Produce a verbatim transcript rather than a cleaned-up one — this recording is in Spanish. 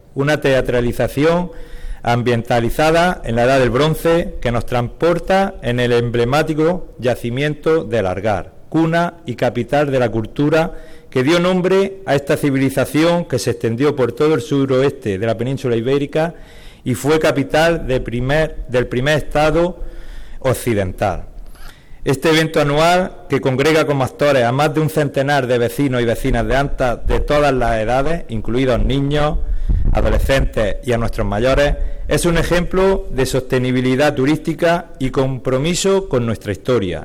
una teatralización ambientalizada en la Edad del Bronce que nos transporta en el emblemático yacimiento del Algar, cuna y capital de la cultura que dio nombre a esta civilización que se extendió por todo el suroeste de la península ibérica y fue capital de primer, del primer estado occidental. Este evento anual, que congrega como actores a más de un centenar de vecinos y vecinas de Anta de todas las edades, incluidos niños, adolescentes y a nuestros mayores, es un ejemplo de sostenibilidad turística y compromiso con nuestra historia